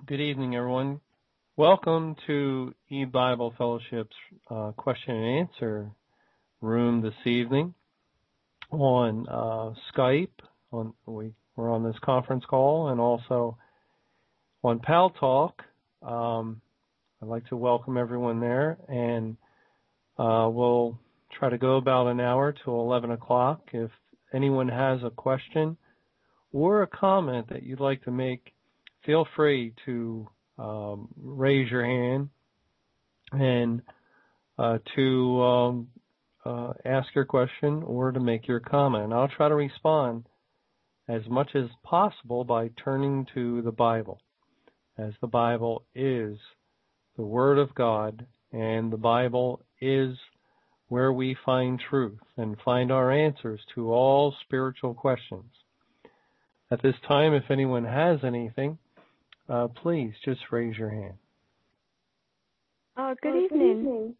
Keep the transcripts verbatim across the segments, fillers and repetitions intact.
Good evening, everyone. Welcome to E-Bible Fellowship's uh, question and answer room this evening on uh, Skype. On we, we're on this conference call and also on Pal Talk. Um, I'd like to welcome everyone there, and uh, we'll try to go about an hour till eleven o'clock. If anyone has a question or a comment that you'd like to make, feel free to um, raise your hand and uh, to um, uh, ask your question or to make your comment. I'll try to respond as much as possible by turning to the Bible, as the Bible is the Word of God, and the Bible is where we find truth and find our answers to all spiritual questions. At this time, if anyone has anything, uh, please just raise your hand. Uh, good evening.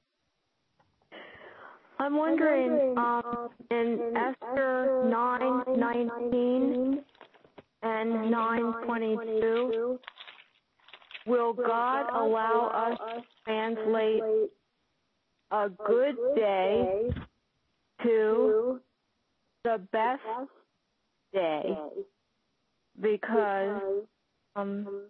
I'm wondering, um, in Esther nine nineteen and nine twenty-two, will God allow us to translate a good day to the best day? Because um,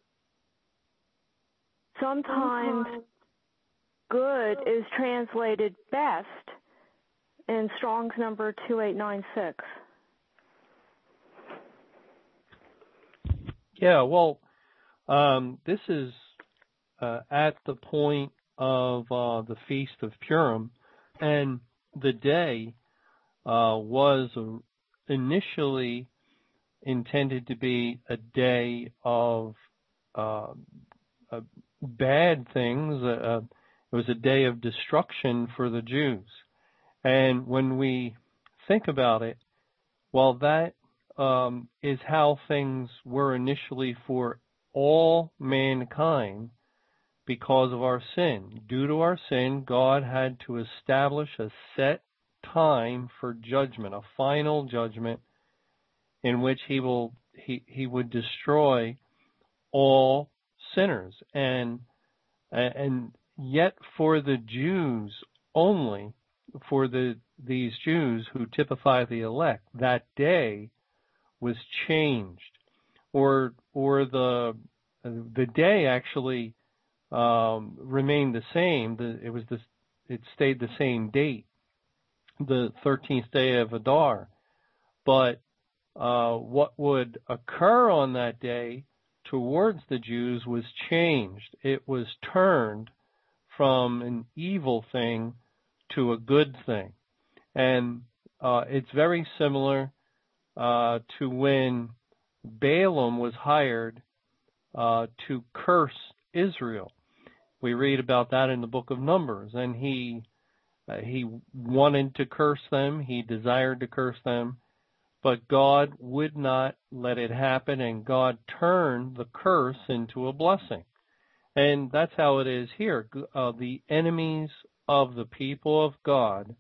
sometimes good is translated best in Strong's number two eight nine six. Yeah, well, um, this is uh, at the point of uh, the Feast of Purim, and the day uh, was initially intended to be a day of uh, uh, bad things. Uh, it was a day of destruction for the Jews. And when we think about it, well, that um, is how things were initially for all mankind because of our sin. Due to our sin, God had to establish a set time for judgment, a final judgment in which he will he, he would destroy all sinners. And and yet for the Jews only, for the these Jews who typify the elect, that day was changed, or or the the day actually um, remained the same. The, it was the it stayed the same date, the thirteenth day of Adar, but uh, what would occur on that day towards the Jews was changed. It was turned from an evil thing to a good thing. And uh, it's very similar uh, to when Balaam was hired uh, to curse Israel. We read about that in the book of Numbers, and he uh, he wanted to curse them, he desired to curse them, but God would not let it happen, and God turned the curse into a blessing. And that's how it is here. Uh, the enemies of the people of God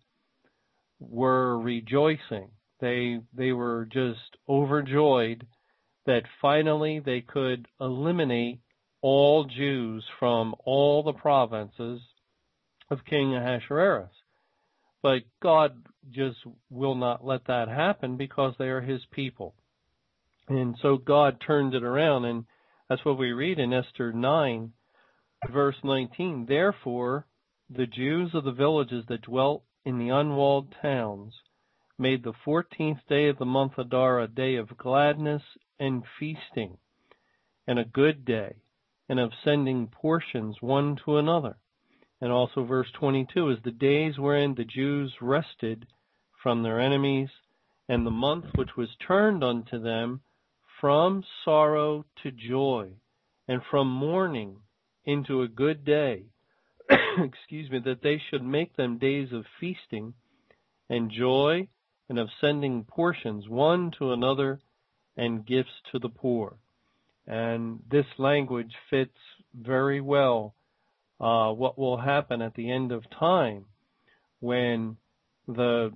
were rejoicing. They they were just overjoyed that finally they could eliminate all Jews from all the provinces of King Ahasuerus. But God just will not let that happen because they are his people. And so God turned it around, and that's what we read in Esther nine, verse nineteen. Therefore, the Jews of the villages that dwelt in the unwalled towns made the fourteenth day of the month Adar a day of gladness and feasting, and a good day, and of sending portions one to another. And also verse twenty-two is the days wherein the Jews rested from their enemies, and the month which was turned unto them from sorrow to joy, and from mourning into a good day, excuse me, that they should make them days of feasting and joy, and of sending portions one to another, and gifts to the poor. And this language fits very well uh, what will happen at the end of time when the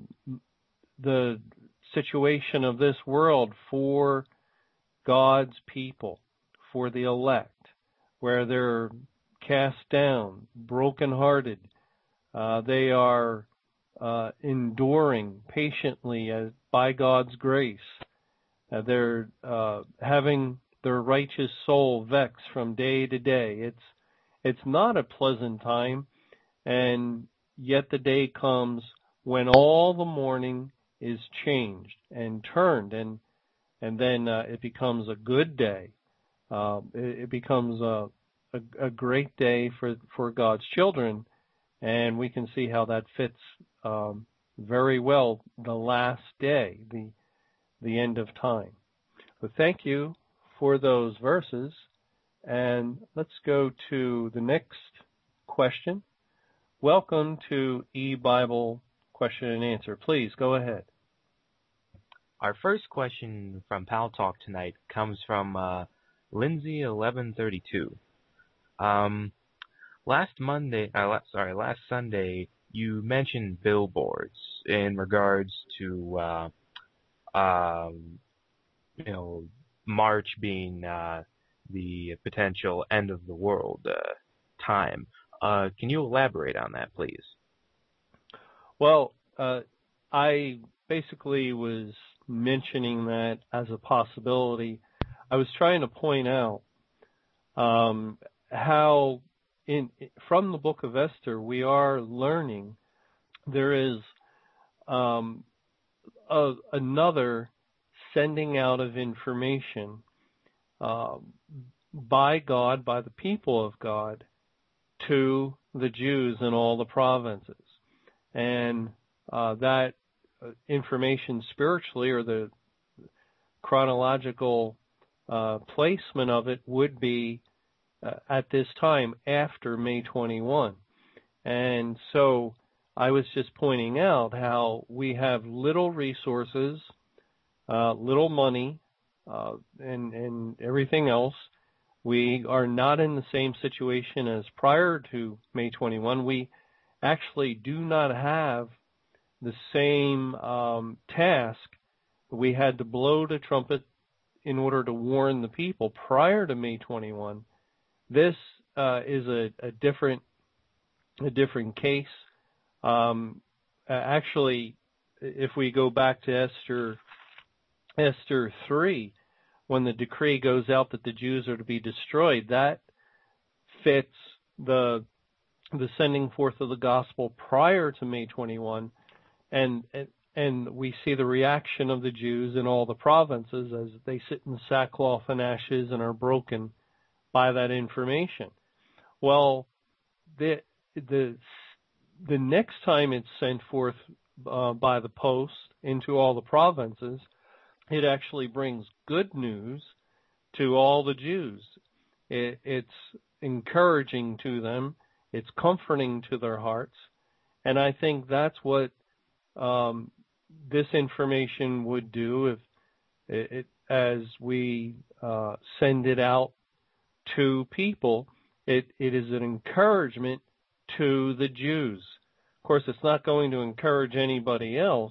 the situation of this world for God's people, for the elect, where they're cast down, brokenhearted. Uh, they are uh, enduring patiently as, by God's grace. Uh, they're uh, having their righteous soul vex from day to day. It's it's not a pleasant time, and yet the day comes when all the mourning is changed and turned, and and then uh, it becomes a good day. Uh, it, it becomes a, a a great day for for God's children, and we can see how that fits um, very well the last day, the the end of time. But thank you for those verses, and let's go to the next question. Welcome to eBible Question and Answer. Please go ahead. Our first question from Pal Talk tonight comes from uh, Lindsay eleven thirty-two. Um, last Monday, uh, sorry, last Sunday, you mentioned billboards in regards to, uh, um, you know, March being uh, the potential end of the world uh, time. Uh, can you elaborate on that, please? Well, uh, I basically was mentioning that as a possibility. I was trying to point out um, how, in from the book of Esther, we are learning there is um, a, another sending out of information uh, by God, by the people of God, to the Jews in all the provinces. And uh, that information spiritually, or the chronological uh, placement of it, would be uh, at this time after May twenty-first. And so I was just pointing out how we have little resources, uh, little money, uh, and, and everything else. We are not in the same situation as prior to May twenty-first. We actually do not have the same um, task. We had to blow the trumpet in order to warn the people prior to May twenty-first. This uh, is a, a different a different case. Um, actually, if we go back to Esther Esther three, when the decree goes out that the Jews are to be destroyed, that fits the the sending forth of the gospel prior to May twenty-first, and, and and we see the reaction of the Jews in all the provinces as they sit in sackcloth and ashes and are broken by that information. Well, the the the next time it's sent forth uh, by the post into all the provinces, it actually brings good news to all the Jews. It, it's encouraging to them. It's comforting to their hearts. And I think that's what um, this information would do if it, it, as we uh, send it out to people. It, it is an encouragement to the Jews. Of course, it's not going to encourage anybody else.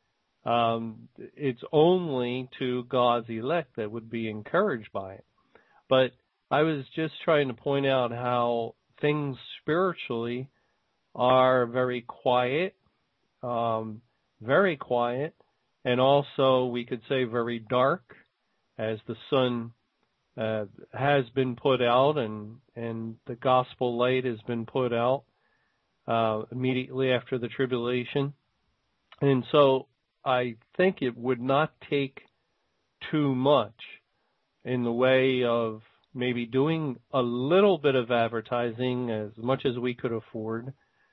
Um, it's only to God's elect that would be encouraged by it. But I was just trying to point out how things spiritually are very quiet, um, very quiet, and also we could say very dark, as the sun uh, has been put out and, and the gospel light has been put out uh, immediately after the tribulation. And so I think it would not take too much in the way of maybe doing a little bit of advertising, as much as we could afford,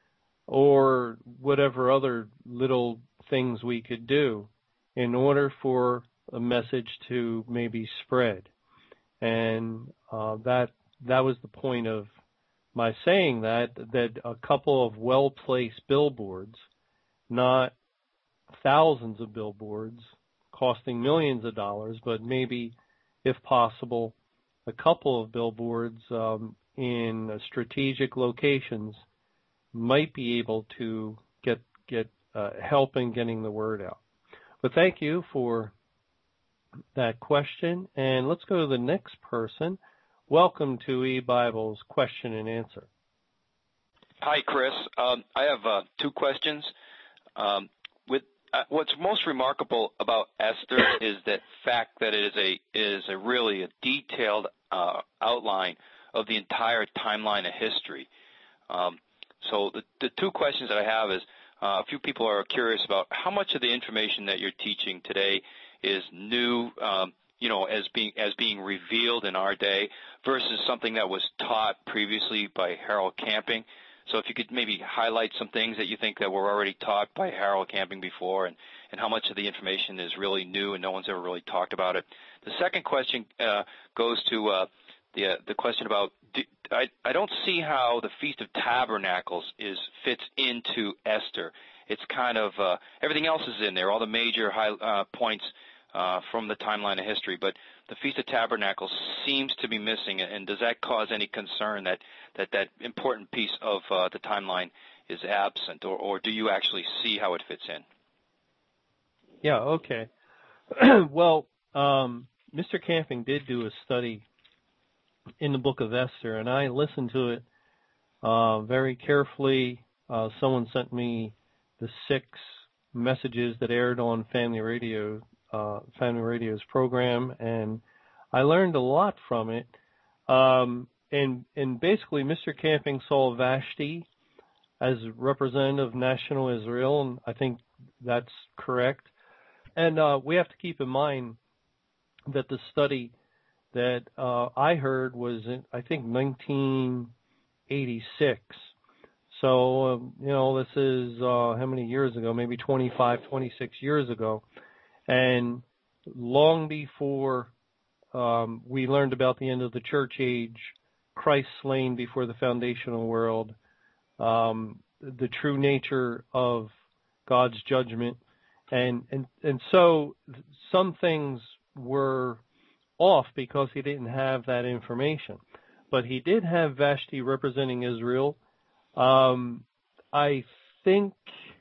or whatever other little things we could do in order for a message to maybe spread. And uh, that that was the point of my saying that, that a couple of well-placed billboards, not thousands of billboards costing millions of dollars, but maybe, if possible, a couple of billboards um, in strategic locations might be able to get get uh, help in getting the word out. But thank you for that question, and let's go to the next person. welcome to eBible's question and answer. Hi, Chris. Um, I have uh, two questions. Um, with uh, what's most remarkable about Esther is the fact that it is a is a really a detailed uh, outline of the entire timeline of history. Um, so the the two questions that I have is uh, a few people are curious about how much of the information that you're teaching today is new, um, you know, as being as being revealed in our day versus something that was taught previously by Harold Camping. So if you could maybe highlight some things that you think that were already taught by Harold Camping before, and, and how much of the information is really new and no one's ever really talked about it. The second question uh, goes to uh, the uh, the question about do, I I don't see how the Feast of Tabernacles is fits into Esther. It's kind of uh, everything else is in there, all the major high uh, points uh, from the timeline of history, but the Feast of Tabernacles seems to be missing, and does that cause any concern that that, that important piece of uh, the timeline is absent, or, or do you actually see how it fits in? Yeah, okay. Well, um, Mister Camping did do a study in the book of Esther, and I listened to it uh, very carefully. Uh, someone sent me the six messages that aired on Family Radio, uh, Family Radio's program, and I learned a lot from it. Um, and, and basically, Mister Camping saw Vashti as representative of national Israel, and I think that's correct. And uh, we have to keep in mind that the study that uh, I heard was in, I think, nineteen eighty-six. So, um, you know, this is uh, how many years ago? Maybe twenty-five, twenty-six years ago. And long before um, we learned about the end of the church age, Christ slain before the foundation of the world, um, the true nature of God's judgment. And, and, and so some things were off because he didn't have that information. But he did have Vashti representing Israel. Um, I think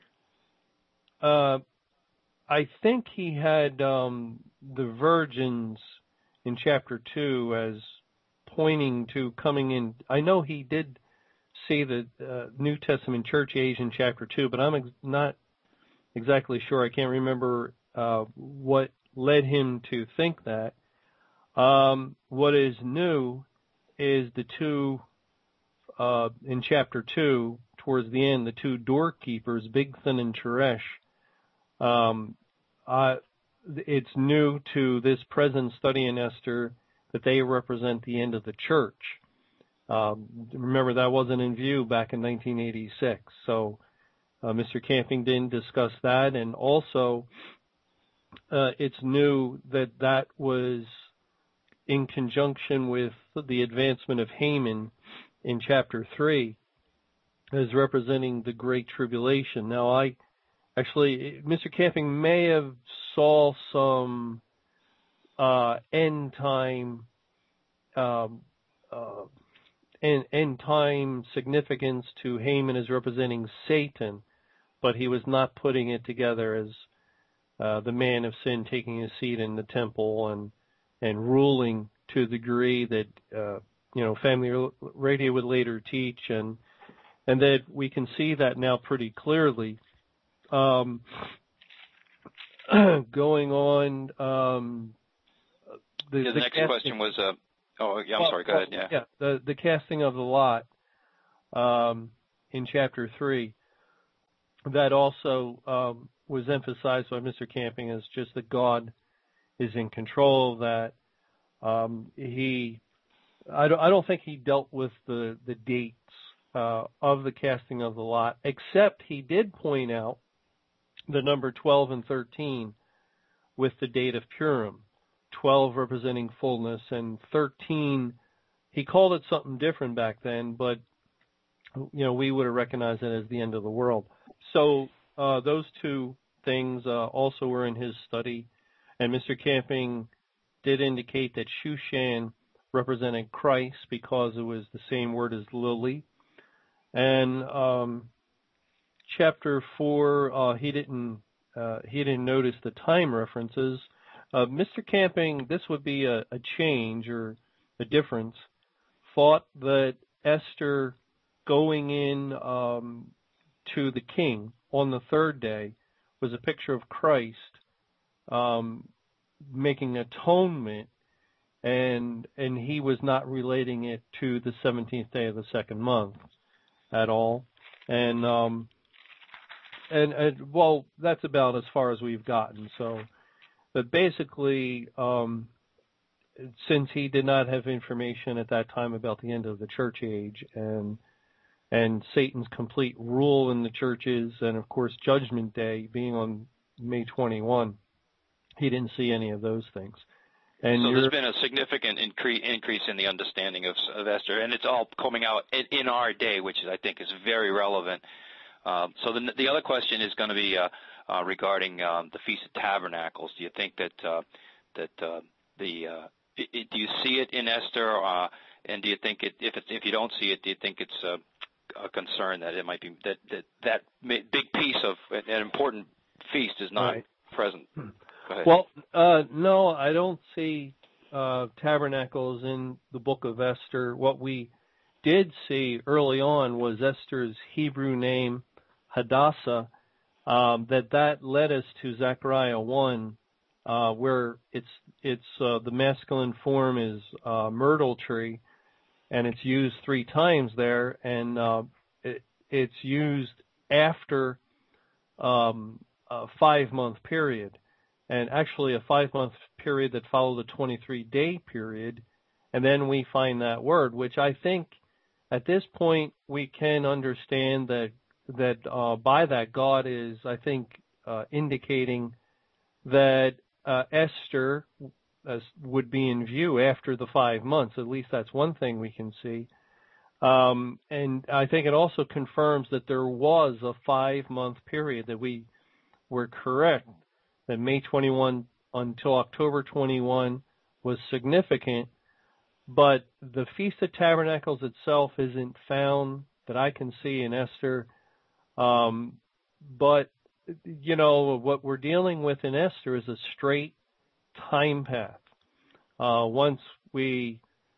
uh, I think he had um, the virgins in chapter two as pointing to coming in. I know he did see the uh, New Testament church age in chapter two, but I'm ex- not exactly sure. I can't remember uh, what led him to think that. Um, what is new is the two, uh, in chapter two, towards the end, the two doorkeepers, Bigthan and Teresh. Um, uh, it's new to this present study in Esther that they represent the end of the church. Um, remember, that wasn't in view back in nineteen eighty-six. So uh, Mister Camping didn't discuss that. And also, uh, it's new that that was in conjunction with the advancement of Haman in chapter three as representing the Great Tribulation. Now, I actually, Mister Camping may have saw some uh, end time um, uh, end, end time significance to Haman as representing Satan, but he was not putting it together as uh, the man of sin taking his seat in the temple and and ruling to the degree that uh, you know Family Radio would later teach, and and that we can see that now pretty clearly. Um, going on, um, the, yeah, the, the next casting, question was, uh, oh, yeah, I'm well, sorry, go well, ahead, yeah. Yeah, the, the casting of the lot um, in chapter three, that also um, was emphasized by Mister Camping as just that God is in control of that. Um, he, I don't, I don't think he dealt with the, the dates uh, of the casting of the lot, except he did point out the number twelve and thirteen with the date of Purim, twelve representing fullness, and thirteen, he called it something different back then, but you know we would have recognized it as the end of the world. So uh, those two things uh, also were in his study, and Mister Camping did indicate that Shushan represented Christ because it was the same word as lily. And um, chapter four, uh, he didn't uh, he didn't notice the time references. Uh, Mister Camping, this would be a, a change or a difference. thought that Esther going in um, to the king on the third day was a picture of Christ um, making atonement, and and he was not relating it to the seventeenth day of the second month at all. And um, and, and well, that's about as far as we've gotten. So, but basically, um, since he did not have information at that time about the end of the church age and and Satan's complete rule in the churches, and of course Judgment Day being on May twenty-first, he didn't see any of those things. And so there's been a significant incre- increase in the understanding of, of Esther, and it's all coming out in, in our day, which I think is very relevant. Um, so the, the other question is going to be uh, uh, regarding um, the Feast of Tabernacles. Do you think that uh, that uh, the uh, it, it, do you see it in Esther, uh, and do you think it, if it's, if you don't see it, do you think it's uh, a concern that it might be that that, that big piece of an important feast is not right. present? Go ahead. Well, uh, no, I don't see uh, tabernacles in the book of Esther. What we did see early on was Esther's Hebrew name, Hadassah, um, that that led us to Zechariah one, uh, where it's it's uh, the masculine form is uh, myrtle tree, and it's used three times there, and uh, it, it's used after um, a five-month period, and actually a five-month period that followed a twenty-three day period, and then we find that word, which I think at this point we can understand that that uh, by that God is, I think, uh, indicating that uh, Esther uh, would be in view after the five months. At least that's one thing we can see. Um, and I think it also confirms that there was a five-month period, that we were correct, that May twenty-first until October twenty-first was significant, but the Feast of Tabernacles itself isn't found that I can see in Esther. Um, but, you know, what we're dealing with in Esther is a straight time path. Uh, once we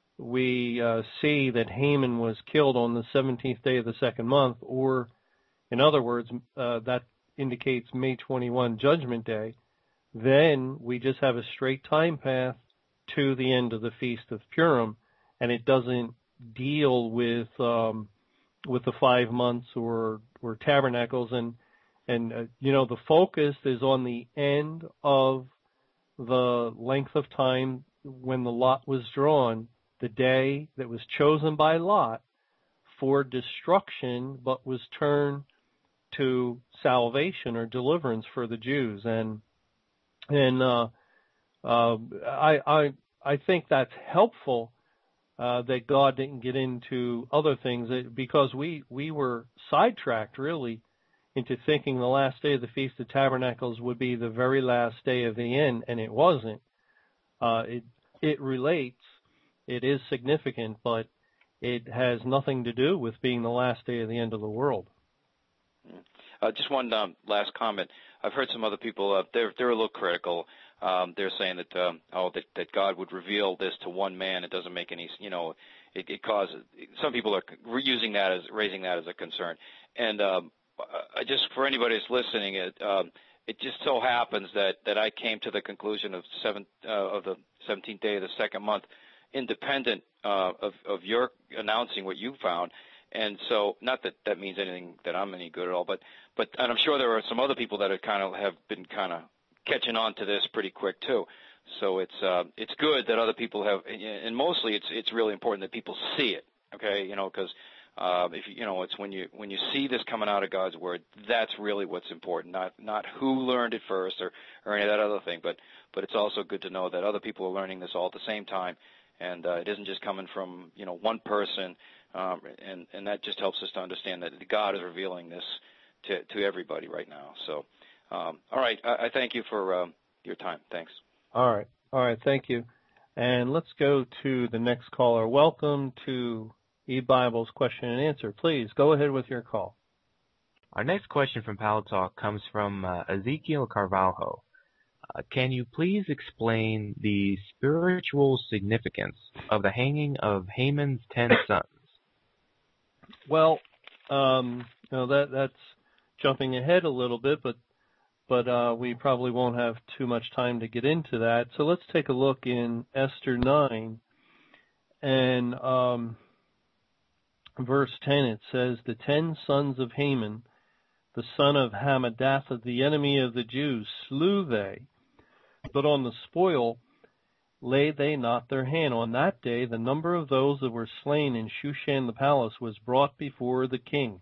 we uh, see that Haman was killed on the seventeenth day of the second month, or in other words, uh, that indicates May twenty-first, Judgment Day, then we just have a straight time path to the end of the Feast of Purim, and it doesn't deal with um, with the five months or or tabernacles, and and uh, you know, the focus is on the end of the length of time when the lot was drawn, the day that was chosen by Lot for destruction, but was turned to salvation or deliverance for the Jews. And and uh, uh, I I I think that's helpful uh, that God didn't get into other things, because we we were sidetracked really into thinking the last day of the Feast of Tabernacles would be the very last day of the end, and it wasn't. Uh, it it relates, it is significant, but it has nothing to do with being the last day of the end of the world. Uh, just one um, last comment. I've heard some other people, uh, they're, they're a little critical. Um, they're saying that, um, oh, that, that God would reveal this to one man. It doesn't make any, you know, it, it causes, some people are using that as, raising that as a concern. And um, I just, for anybody that's listening, it, um, it just so happens that, that I came to the conclusion of seven, uh, of the seventeenth day of the second month, independent uh, of, of your announcing what you found. And so, not that that means anything that I'm any good at all, but but and I'm sure there are some other people that are kind of have been kind of catching on to this pretty quick too. So it's uh, it's good that other people have, and mostly it's it's really important that people see it. Okay, you know, because uh, if you know, it's when you when you see this coming out of God's word, that's really what's important. Not not who learned it first or or any of that other thing, but but it's also good to know that other people are learning this all at the same time, and uh, it isn't just coming from, you know, one person. Um, and, and that just helps us to understand that God is revealing this to, to everybody right now. So, um, all right, I, I thank you for um, your time. Thanks. All right. All right, thank you. And let's go to the next caller. Welcome to eBible's question and answer. Please go ahead with your call. Our next question from Pal Talk comes from uh, Ezekiel Carvalho. Uh, can you please explain the spiritual significance of the hanging of Haman's ten sons? Well, um, no, that that's jumping ahead a little bit, but but uh, we probably won't have too much time to get into that. So let's take a look in Esther nine, and um, verse ten. It says, "The ten sons of Haman, the son of Hammedatha, the enemy of the Jews, slew they, but on the spoil laid they not their hand. On that day the number of those that were slain in Shushan the palace was brought before the king."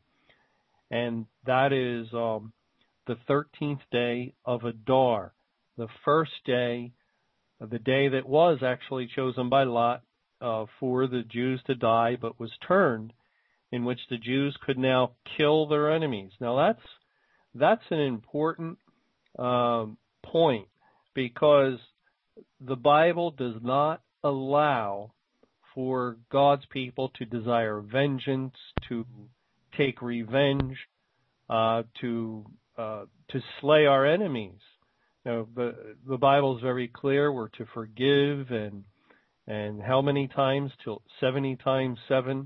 And that is um, the thirteenth day of Adar, the first day, the day that was actually chosen by Lot uh, for the Jews to die, but was turned, in which the Jews could now kill their enemies. Now that's that's an important um, point, because the Bible does not allow for God's people to desire vengeance, to take revenge, uh, to uh, to slay our enemies. You know, the the Bible is very clear. We're to forgive, and and how many times? Till seventy times seven.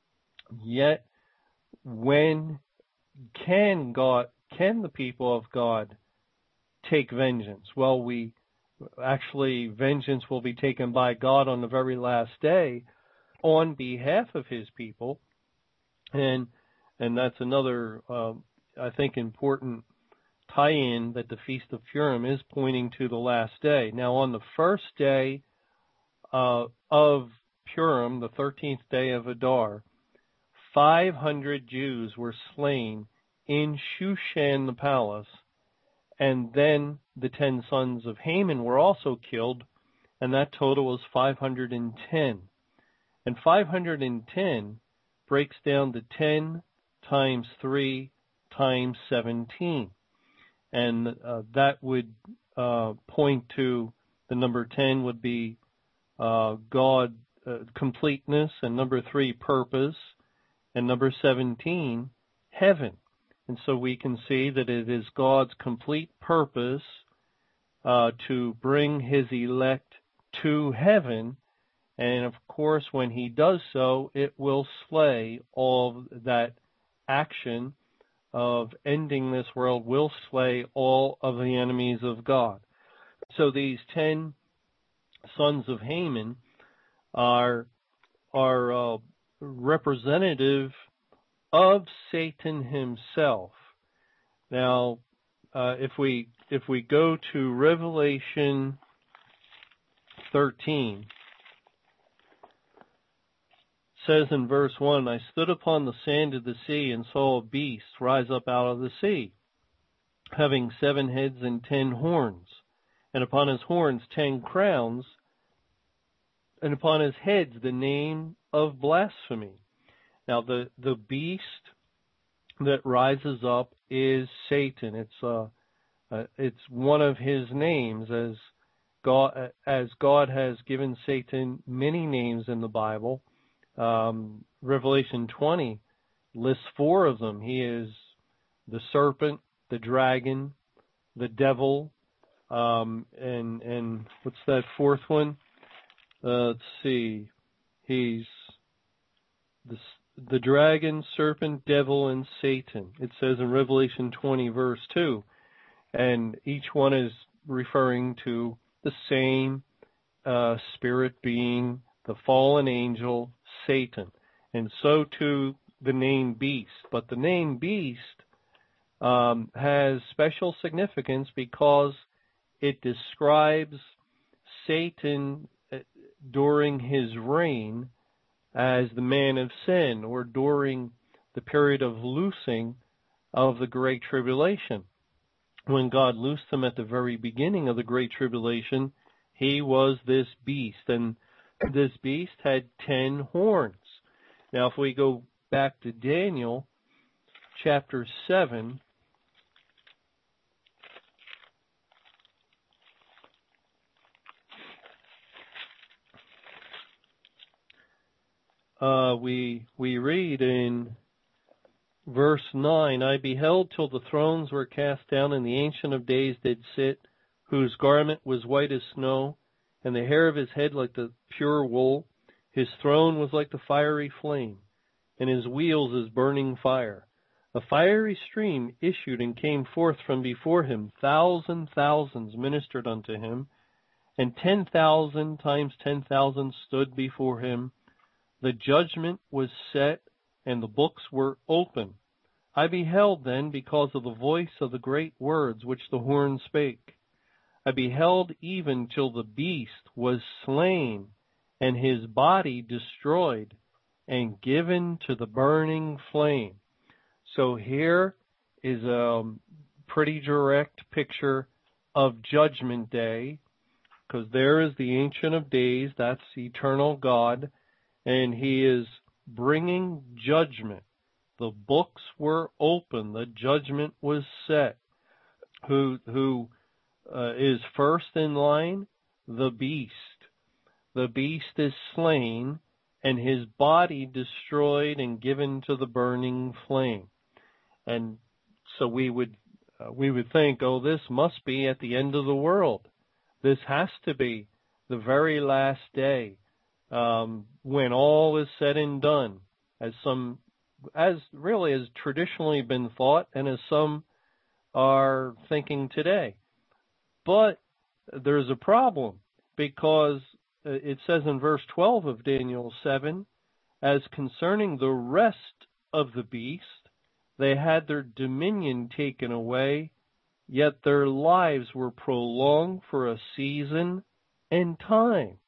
Yet, when can God, can the people of God take vengeance? Well, we actually, vengeance will be taken by God on the very last day on behalf of his people. And and that's another, uh, I think, important tie-in, that the Feast of Purim is pointing to the last day. Now, on the first day uh, of Purim, the thirteenth day of Adar, five hundred Jews were slain in Shushan the palace, and then the ten sons of Haman were also killed, and that total was five hundred ten. And five hundred ten breaks down to ten times three times seventeen. And uh, that would uh, point to the number ten would be uh, God, uh, completeness, and number three, purpose, and number seventeen, heaven. And so we can see that it is God's complete purpose uh, to bring his elect to heaven. And of course, when he does so, it will slay all that action of ending this world, will slay all of the enemies of God. So these ten sons of Haman are, are uh, representative of Satan himself. Now, uh, if we if we go to Revelation thirteen, it says in verse one, "I stood upon the sand of the sea and saw a beast rise up out of the sea, having seven heads and ten horns, and upon his horns ten crowns, and upon his heads the name of blasphemy." Now, the, the beast that rises up is Satan. It's uh, uh, it's one of his names, as God as God has given Satan many names in the Bible. Um, Revelation twenty lists four of them. He is the serpent, the dragon, the devil, um, and and what's that fourth one? Uh, let's see. He's the the dragon, serpent, devil, and Satan. It says in Revelation twenty, verse two. And each one is referring to the same uh, spirit being, the fallen angel, Satan. And so too the name beast. But the name beast um, has special significance because it describes Satan during his reign as the man of sin, or during the period of loosing of the Great Tribulation. When God loosed him at the very beginning of the Great Tribulation, he was this beast, and this beast had ten horns. Now, if we go back to Daniel chapter seven, Uh, we we read in verse nine, "I beheld till the thrones were cast down, and the Ancient of Days did sit whose garment was white as snow, and the hair of his head like the pure wool. His throne was like the fiery flame, and his wheels as burning fire. A fiery stream issued and came forth from before him. Thousand thousands ministered unto him, and ten thousand times ten thousand stood before him. The judgment was set, and the books were open. I beheld then, because of the voice of the great words which the horn spake. I beheld even till the beast was slain, and his body destroyed, and given to the burning flame. So here is a pretty direct picture of Judgment Day, because there is the Ancient of Days, that's eternal God, and he is bringing judgment. The books were open, the judgment was set. Who, who uh, is first in line? The beast. The beast is slain, and his body destroyed and given to the burning flame. And so we would uh, we would think, oh, this must be at the end of the world. This has to be the very last day, um, when all is said and done, as some, as really has traditionally been thought, and as some are thinking today. But there's a problem, because it says in verse twelve of Daniel seven, as concerning the rest of the beast, they had their dominion taken away, yet their lives were prolonged for a season and time.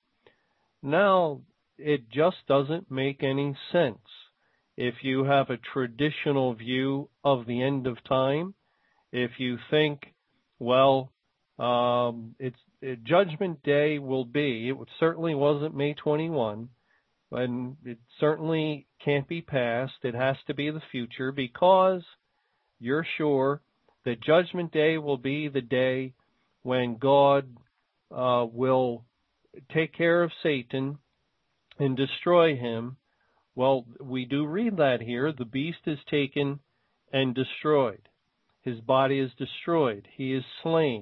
Now, it just doesn't make any sense. If you have a traditional view of the end of time, if you think, well, um, it's it, Judgment Day will be, it certainly wasn't May twenty-first, and it certainly can't be past. It has to be the future, because you're sure that Judgment Day will be the day when God uh, will take care of Satan and destroy him. Well, we do read that here. The beast is taken and destroyed. His body is destroyed. He is slain.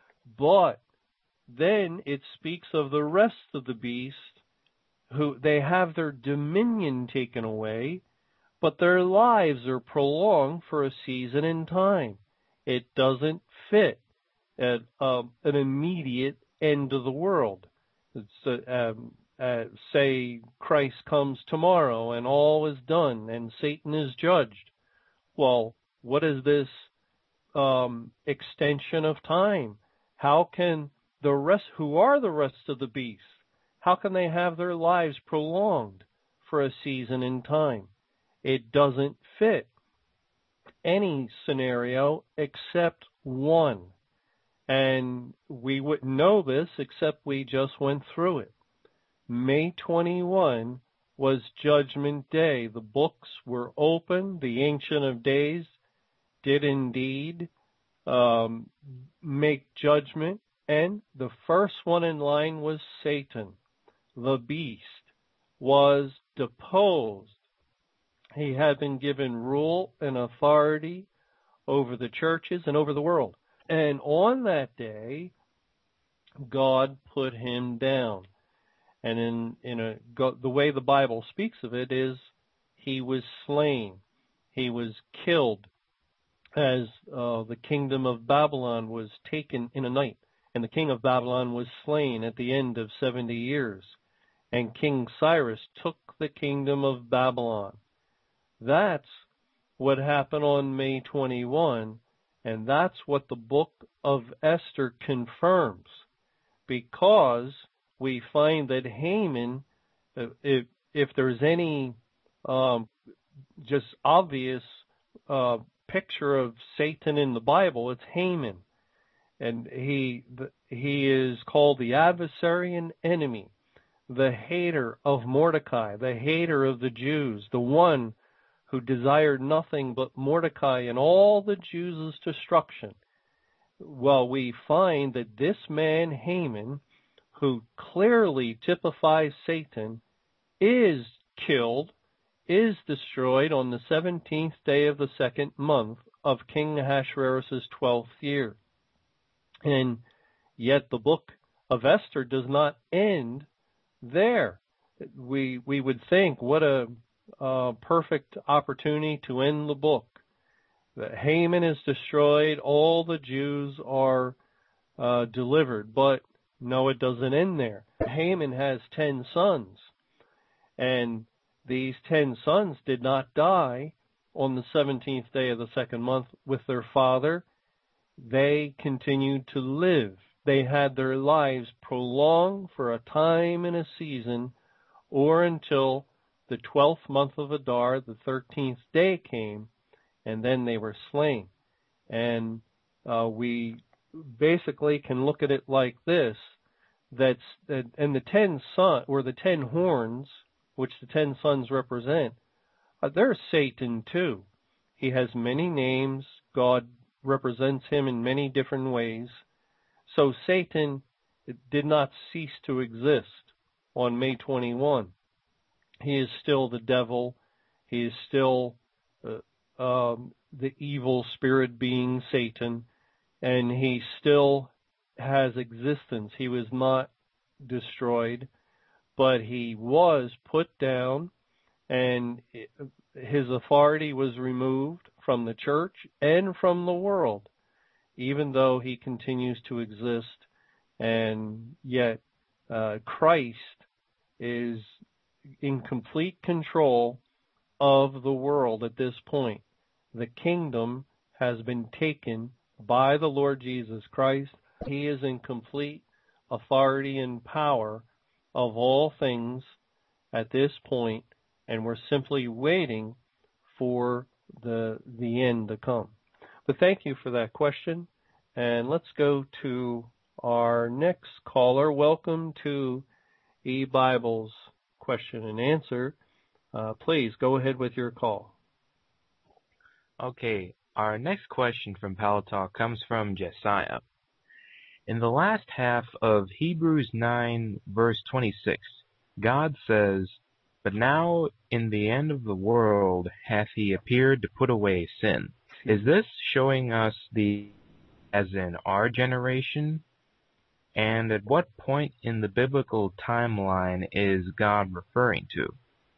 But then it speaks of the rest of the beast, who they have their dominion taken away, but their lives are prolonged for a season in time. It doesn't fit at uh, an immediate end of the world. It's, uh, um, uh, say Christ comes tomorrow and all is done and Satan is judged. Well, what is this um, extension of time? How can the rest, who are the rest of the beast, how can they have their lives prolonged for a season in time? It doesn't fit any scenario except one. And we wouldn't know this except we just went through it. May twenty-first was Judgment Day. The books were open. The Ancient of Days did indeed um, make judgment. And the first one in line was Satan. The beast was deposed. He had been given rule and authority over the churches and over the world. And on that day, God put him down. And in, in a, the way the Bible speaks of it is, he was slain. He was killed as uh, the kingdom of Babylon was taken in a night. And the king of Babylon was slain at the end of seventy years. And King Cyrus took the kingdom of Babylon. That's what happened on May twenty-first, and that's what the book of Esther confirms, because we find that Haman, if, if there's any um, just obvious uh, picture of Satan in the Bible, it's Haman. And he he is called the adversary and enemy, the hater of Mordecai, the hater of the Jews, the one who desired nothing but Mordecai and all the Jews' destruction. Well, we find that this man, Haman, who clearly typifies Satan, is killed, is destroyed on the seventeenth day of the second month of King Ahasuerus' twelfth year. And Yet the book of Esther does not end there. We we would think, what a, a perfect opportunity to end the book. That Haman is destroyed, all the Jews are uh, delivered. But no, it doesn't end there. Haman has ten sons, and these ten sons did not die on the seventeenth day of the second month with their father. They continued to live. They had their lives prolonged for a time and a season, or until the twelfth month of Adar, the thirteenth day came, and then they were slain. And uh, we basically can look at it like this: that's that, and the ten son or the ten horns, which the ten sons represent, uh, they're Satan too. He has many names. God represents him in many different ways. So Satan did not cease to exist on May twenty-first. He is still the devil. He is still uh, um, the evil spirit being Satan, and he still has existence. He was not destroyed, but he was put down, and his authority was removed from the church and from the world, even though he continues to exist. And yet uh, Christ is in complete control of the world at this point. The kingdom has been taken by the Lord Jesus Christ. He is in complete authority and power of all things at this point, and we're simply waiting for the the end to come. But thank you for that question, and let's go to our next caller. Welcome to eBible's question and answer. Uh, please go ahead with your call. Okay, our next question from Pal Talk comes from Jesiah. In the last half of Hebrews nine, verse twenty-six, God says, "But now in the end of the world hath he appeared to put away sin." Is this showing us the, as in our generation? And at what point in the biblical timeline is God referring to?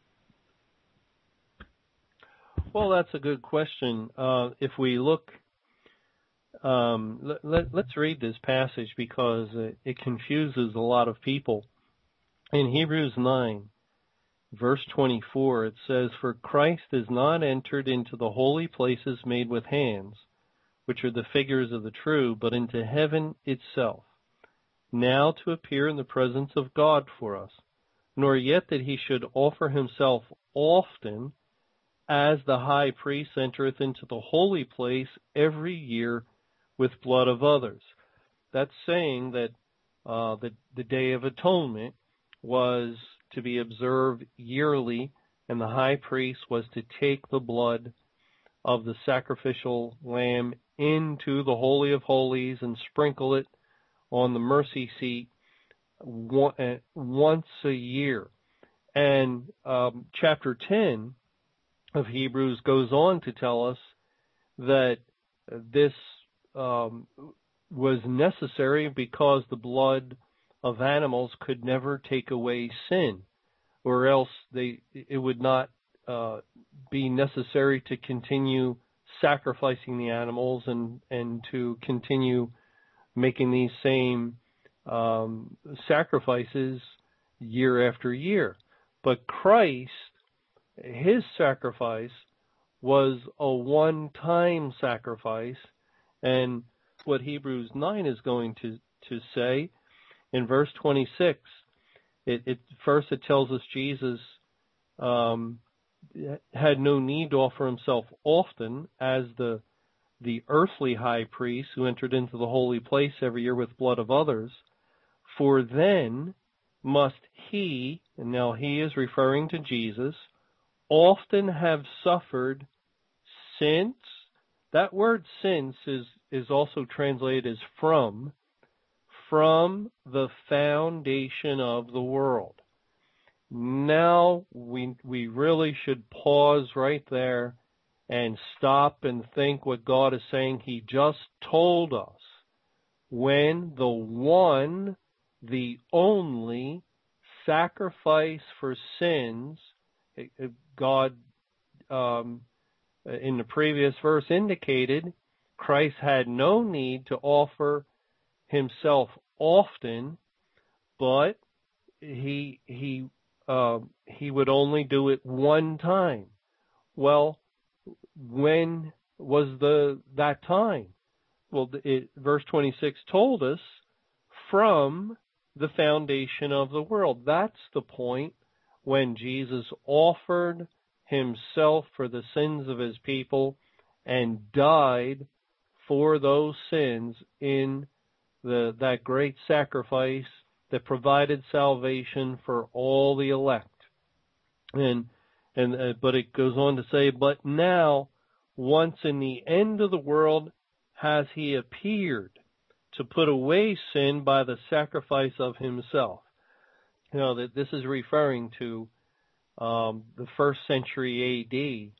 Well, that's a good question. Uh, if we look, um, let, let, let's read this passage because it, it confuses a lot of people. In Hebrews nine, verse twenty-four, it says, "For Christ is not entered into the holy places made with hands, which are the figures of the true, but into heaven itself, now to appear in the presence of God for us, nor yet that he should offer himself often, as the high priest entereth into the holy place every year with blood of others." That's saying that uh, the, the Day of Atonement was to be observed yearly, and the high priest was to take the blood of the sacrificial lamb into the Holy of Holies and sprinkle it on the mercy seat once a year. And um, chapter ten of Hebrews goes on to tell us that this um, was necessary because the blood of animals could never take away sin, or else they it would not uh, be necessary to continue sacrificing the animals and, and to continue making these same um, sacrifices year after year. But Christ, his sacrifice was a one-time sacrifice, and what Hebrews nine is going to, to say in verse twenty-six, it, it first it tells us Jesus um, had no need to offer himself often as the the earthly high priest who entered into the holy place every year with blood of others, for then must he, and now he is referring to Jesus, often have suffered since. That word since is, is also translated as from, from the foundation of the world. Now we we really should pause right there and stop and think what God is saying. He just told us when the one, the only sacrifice for sins, God um, in the previous verse indicated Christ had no need to offer himself often, but he he uh, he would only do it one time. Well, when was the that time? Well, it, verse twenty-six told us from the foundation of the world. That's the point when Jesus offered himself for the sins of his people and died for those sins in the that great sacrifice that provided salvation for all the elect. And and uh, but it goes on to say, but now, once in the end of the world, has he appeared to put away sin by the sacrifice of himself. You know, that this is referring to um, the first century A D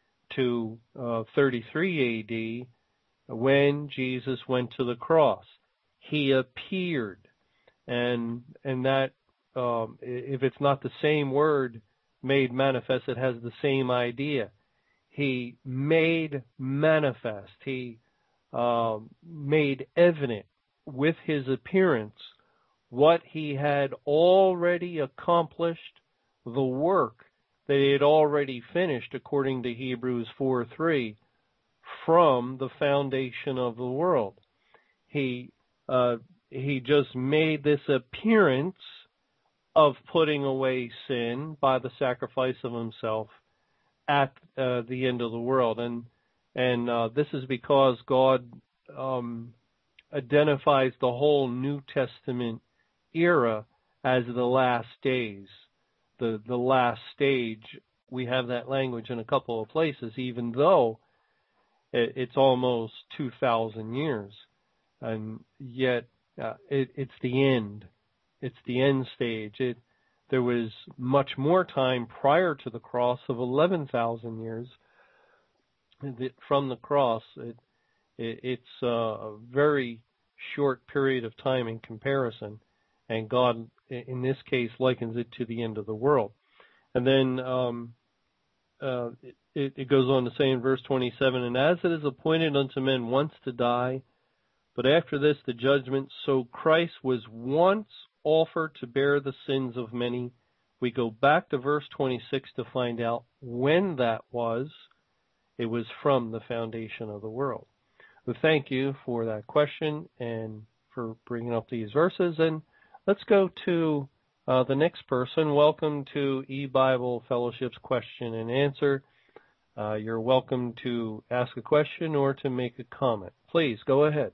to uh, thirty-three A D when Jesus went to the cross. He appeared. And and that, um, if it's not the same word, made manifest, it has the same idea. He made manifest. He uh, made evident with his appearance what he had already accomplished, the work that he had already finished, according to Hebrews four three, from the foundation of the world. He uh, he just made this appearance of putting away sin by the sacrifice of himself at uh, the end of the world. And and uh, this is because God um, identifies the whole New Testament era as the last days. The the last stage, we have that language in a couple of places, even though it, it's almost two thousand years. And yet uh, it, it's the end. It's the end stage. It, there was much more time prior to the cross of eleven thousand years. From the cross, it, it, it's a very short period of time in comparison, and God, in this case, likens it to the end of the world. And then um, uh, it, it goes on to say in verse twenty-seven, and as it is appointed unto men once to die, but after this the judgment, so Christ was once offered to bear the sins of many. We go back to verse twenty-six to find out when that was. It was from the foundation of the world. Well, thank you for that question and for bringing up these verses. And let's go to uh, the next person. Welcome to E-Bible Fellowship's question and answer. Uh, you're welcome to ask a question or to make a comment. Please, go ahead.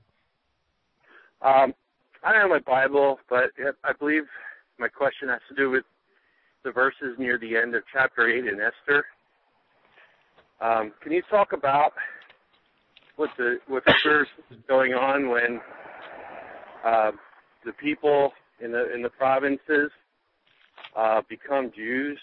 Um, I don't know my Bible, but I believe my question has to do with the verses near the end of chapter eight in Esther. Um, can you talk about what the what the verse is going on when uh, the people in the in the provinces uh, become Jews?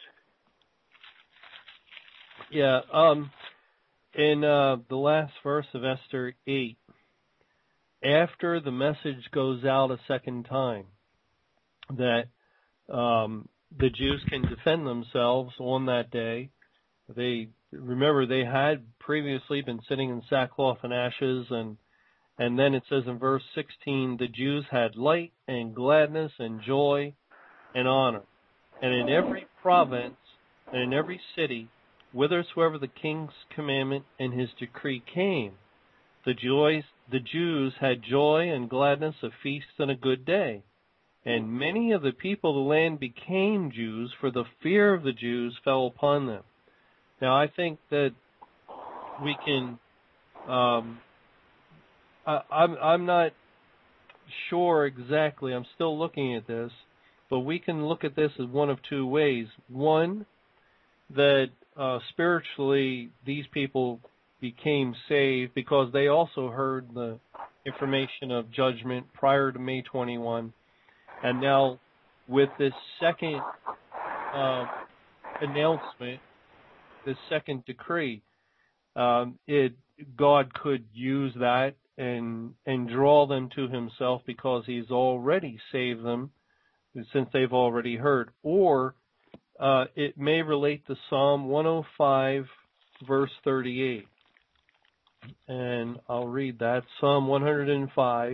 Yeah, um, in uh, the last verse of Esther eight, after the message goes out a second time that um, the Jews can defend themselves on that day, they remember they had previously been sitting in sackcloth and ashes, and and then it says in verse sixteen, the Jews had light and gladness and joy and honor, and in every province and in every city, whithersoever the king's commandment and his decree came, the joys the Jews had joy and gladness, a feast and a good day. And many of the people of the land became Jews, for the fear of the Jews fell upon them. Now, I think that we can, um, I, I'm, I'm not sure exactly, I'm still looking at this, but we can look at this as one of two ways. One, that uh, spiritually these people became saved because they also heard the information of judgment prior to May twenty-first. And now with this second uh, announcement, the second decree, um, it God could use that and and draw them to himself because he's already saved them since they've already heard. Or uh, it may relate to Psalm one oh five, verse thirty-eight. And I'll read that. Psalm one oh five,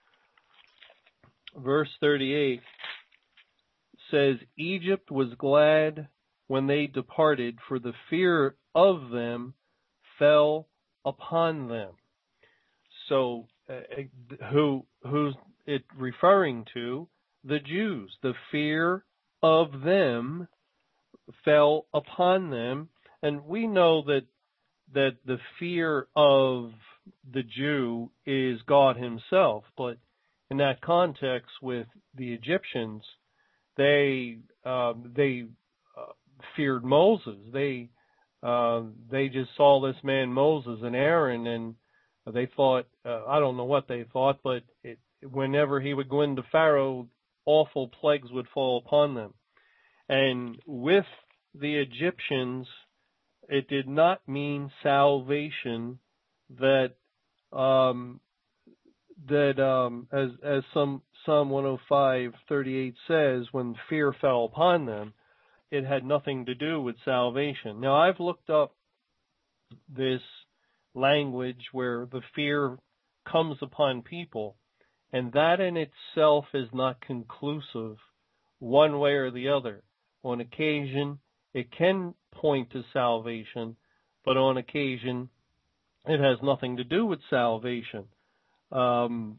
verse thirty-eight says, Egypt was glad when they departed, for the fear of them fell upon them. So, uh, who who's it referring to? The Jews. The fear of them fell upon them, and we know that that the fear of the Jew is God himself. But in that context, with the Egyptians, they uh, they uh, feared Moses. They uh, they just saw this man Moses and Aaron, and they thought, uh, I don't know what they thought, but it, whenever he would go into Pharaoh, awful plagues would fall upon them. And with the Egyptians, it did not mean salvation that um, that um, as as some Psalm one oh five thirty-eight says, when fear fell upon them, it had nothing to do with salvation. Now, I've looked up this language where the fear comes upon people, and that in itself is not conclusive one way or the other. On occasion, it can point to salvation, but on occasion, it has nothing to do with salvation. Um,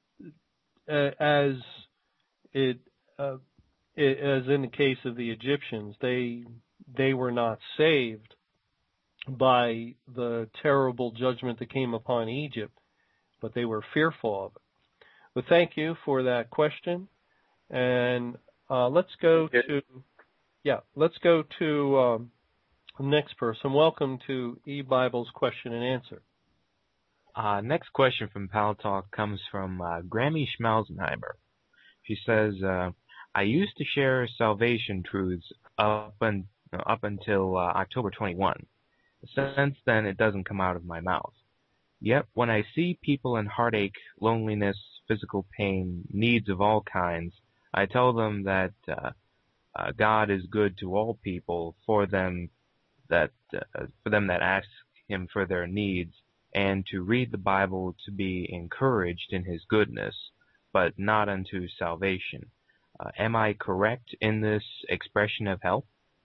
as it, uh, it, as in the case of the Egyptians, they they were not saved by the terrible judgment that came upon Egypt, but they were fearful of it. Well, thank you for that question, and uh, let's go to yeah, let's go to um, the next person. Welcome to eBible's question and answer. Uh, next question from Pal Talk comes from uh, Grammy Schmelzenheimer. She says, uh, I used to share salvation truths up, un- up until uh, October twenty-first. Since then, it doesn't come out of my mouth. Yet, when I see people in heartache, loneliness, physical pain, needs of all kinds, I tell them that uh, uh, God is good to all people, for them that uh, for them that ask Him for their needs, and to read the Bible to be encouraged in His goodness, but not unto salvation. Uh, am I correct in this expression of help?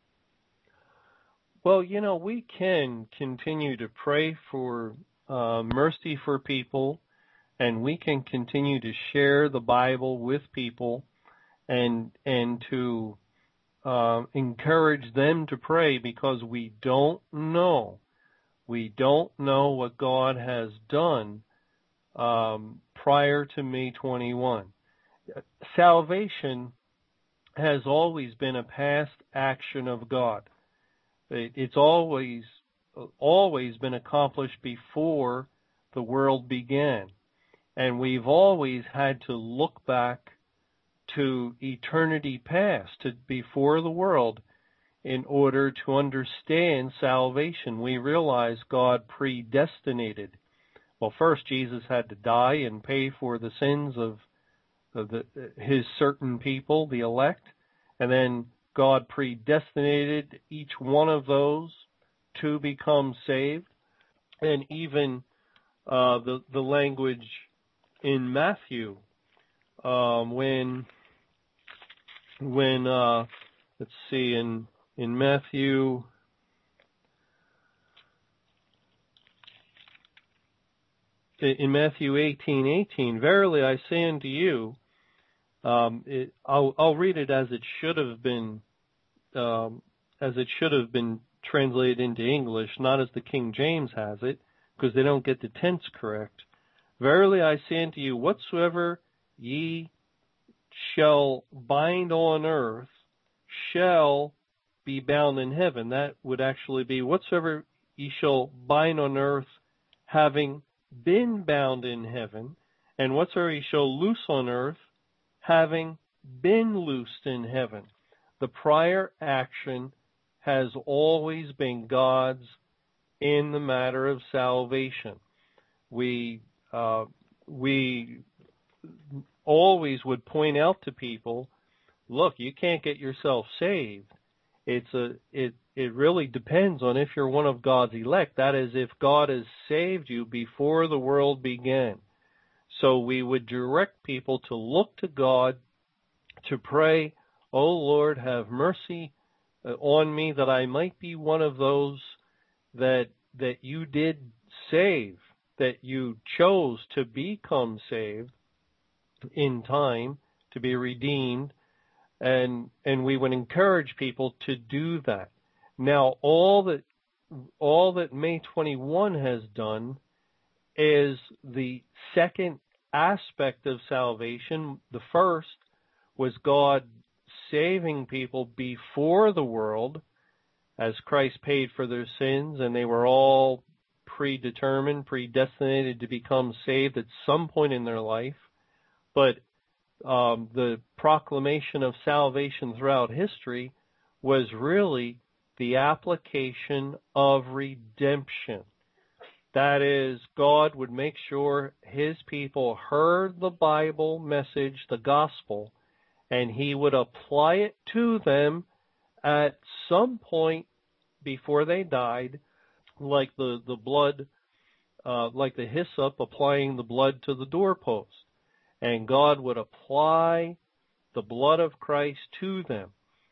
Well, you know, we can continue to pray for uh, mercy for people, and we can continue to share the Bible with people, and and to uh, encourage them to pray, because we don't know. We don't know what God has done um, prior to May twenty-first. Salvation has always been a past action of God. It, it's always always been accomplished before the world began. And we've always had to look back to eternity past, to before the world, in order to understand salvation. We realize God predestinated. Well, first Jesus had to die and pay for the sins of, of the, his certain people, the elect, and then God predestinated each one of those to become saved. And even uh, the the language in Matthew, um, when when uh, let's see in in Matthew. In Matthew eighteen eighteen, verily I say unto you, um, it, I'll, I'll read it as it should have been, um, as it should have been translated into English, not as the King James has it, because they don't get the tense correct. Verily I say unto you, whatsoever ye shall bind on earth shall be bound in heaven. That would actually be, whatsoever ye shall bind on earth having been bound in heaven, and whatsoever ye shall loose on earth having been loosed in heaven. The prior action has always been God's in the matter of salvation. We uh, we always would point out to people, look, you can't get yourself saved. It's a it it really depends on if you're one of God's elect. That is, if God has saved you before the world began. So we would direct people to look to God, to pray, "Oh Lord, have mercy on me, that I might be one of those that that you did save, that you chose to become saved in time, to be redeemed." And and we would encourage people to do that. Now, all that all that May twenty-first has done is the second aspect of salvation. The first was God saving people before the world, as Christ paid for their sins, and they were all predetermined, predestinated to become saved at some point in their life. But um, the proclamation of salvation throughout history was really the application of redemption. That is, God would make sure his people heard the Bible message, the gospel, and he would apply it to them at some point before they died, like the, the blood, uh, like the hyssop applying the blood to the doorpost. And God would apply the blood of Christ to them.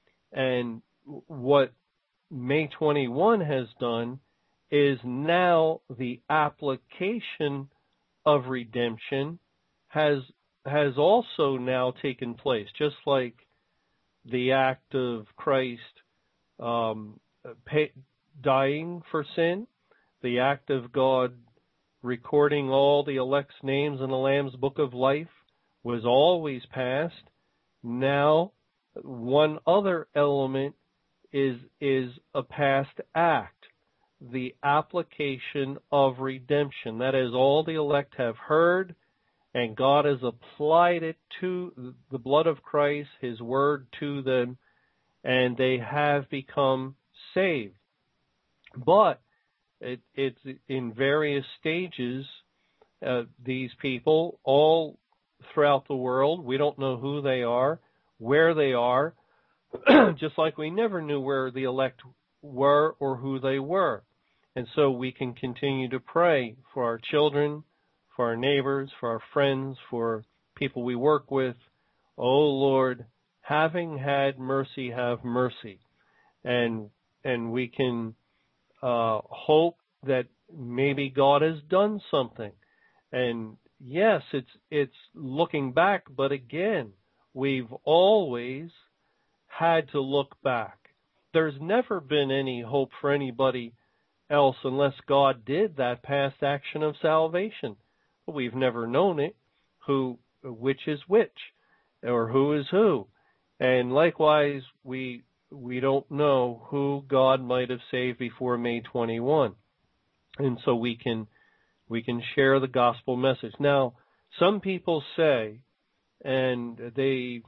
And what May twenty-first has done is now the application of redemption has has also now taken place, just like the act of Christ um, pay, dying for sin, the act of God recording all the elect's names in the Lamb's Book of Life was always past. Now, one other element is is a past act, the application of redemption. That is, all the elect have heard, and God has applied it to the blood of Christ, his word to them, and they have become saved. But it, it's in various stages. Uh, these people, all throughout the world, we don't know who they are, where they are, just like we never knew where the elect were or who they were. And so we can continue to pray for our children, for our neighbors, for our friends, for people we work with. Oh Lord, having had mercy, have mercy. And and we can uh, hope that maybe God has done something. And yes, it's it's looking back, but again, we've always had to look back. There's never been any hope for anybody else unless God did that past action of salvation. But we've never known it, who, which is which, or who is who. And likewise, we we don't know who God might have saved before May twenty-first. And so we can we can share the gospel message. Now, some people say, and they,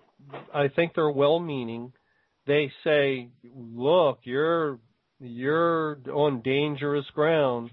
I think they're well-meaning, they say, look, you're you're on dangerous ground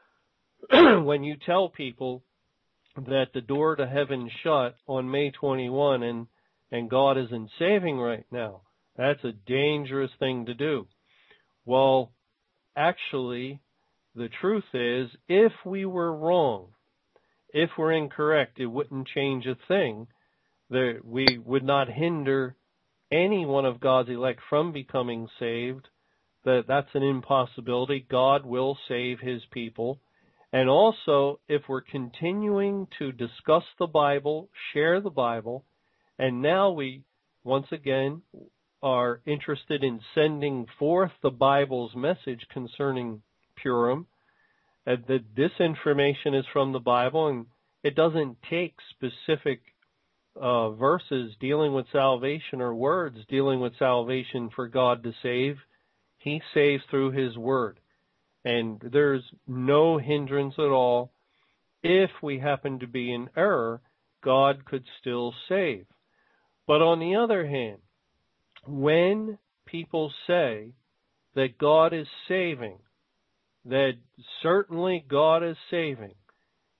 when you tell people that the door to heaven shut on May twenty-first and, and God isn't saving right now. That's a dangerous thing to do. Well, actually, the truth is, if we were wrong, if we're incorrect, it wouldn't change a thing. There, we would not hinder any one of God's elect from becoming saved. That that's an impossibility. God will save his people. And also, if we're continuing to discuss the Bible, share the Bible, and now we, once again, are interested in sending forth the Bible's message concerning Purim, uh, that this information is from the Bible, and it doesn't take specific uh, verses dealing with salvation or words dealing with salvation for God to save. He saves through his word. And there's no hindrance at all. If we happen to be in error, God could still save. But on the other hand, when people say that God is saving, that certainly God is saving,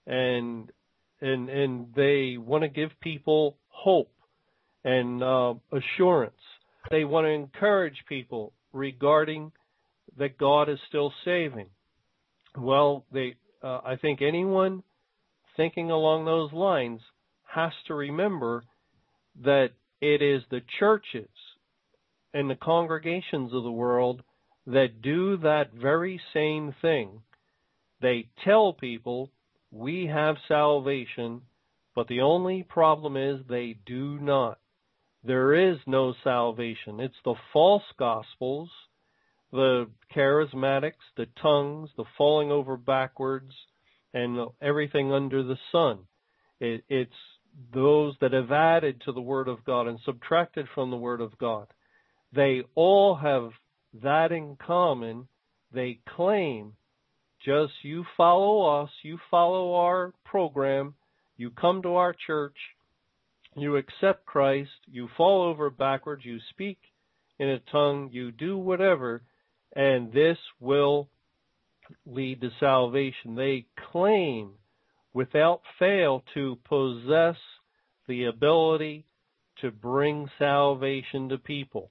and and and they want to give people hope and uh, assurance. They want to encourage people regarding that God is still saving. Well, they, uh, I think anyone thinking along those lines has to remember that it is the churches and the congregations of the world that do that very same thing. They tell people, we have salvation, but the only problem is they do not. There is no salvation. It's the false gospels, the charismatics, the tongues, the falling over backwards, and everything under the sun. It, it's those that have added to the Word of God and subtracted from the Word of God. They all have that in common. They claim, just you follow us, you follow our program, you come to our church, you accept Christ, you fall over backwards, you speak in a tongue, you do whatever, and this will lead to salvation. They claim without fail to possess the ability to bring salvation to people.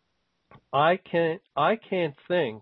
I can't I can't think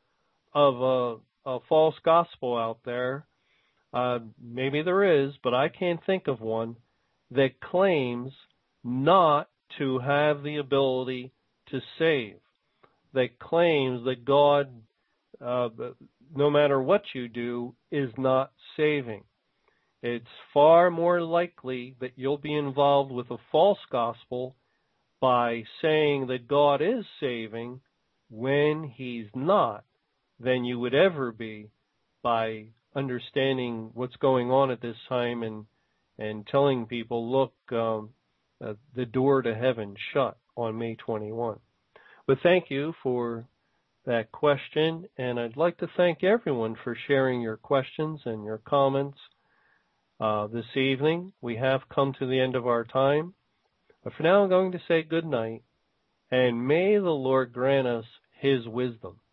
of a, a false gospel out there. Uh, maybe there is, but I can't think of one that claims not to have the ability to save, that claims that God, uh, no matter what you do, is not saving. It's far more likely that you'll be involved with a false gospel by saying that God is saving when He's not than you would ever be by understanding what's going on at this time and and telling people, look, um, uh, the door to heaven shut on May twenty-first. But thank you for that question, and I'd like to thank everyone for sharing your questions and your comments uh, this evening. We have come to the end of our time, but for now I'm going to say good night, and may the Lord grant us His wisdom.